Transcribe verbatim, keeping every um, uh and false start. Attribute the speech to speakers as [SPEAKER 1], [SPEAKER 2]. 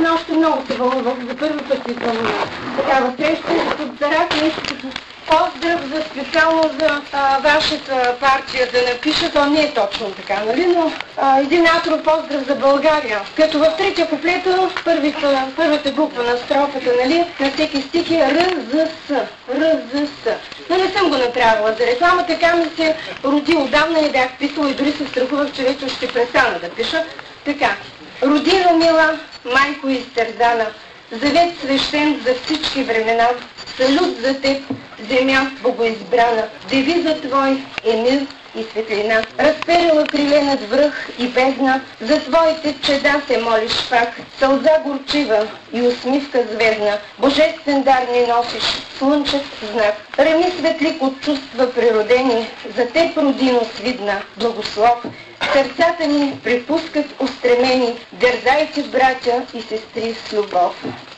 [SPEAKER 1] наистина още много се вълнувах. За първи път идвам на такава среща. Зарак нещо като поздрав за специално за а, вашата партия да напиша, то не е точно така, нали? Но а, един автор поздрав за България. Като в третия куплета, първата, първата буква на строфата, нали? На всеки стих е Р, З, С. Р, З, С. Но не съм го направила за реклама, така ми се роди. Отдавна я бях писала и дори се страхувах, че вече ще престана да пиша. Така. Родино мила, майко изтързана, завет свещен за всички времена, салют за теб, земя богоизбрана, девиза твой е мир и светлина. Разперила криле над връх и бездна, за твоите чеда се молиш пак, сълза горчива и усмивка звездна, божествен дар ни носиш, слънчев знак. Реми светлик от чувства природени, за теб родино свидна, благослов. Сърцата ни припускат устремени, дързайте братя и сестри с любов.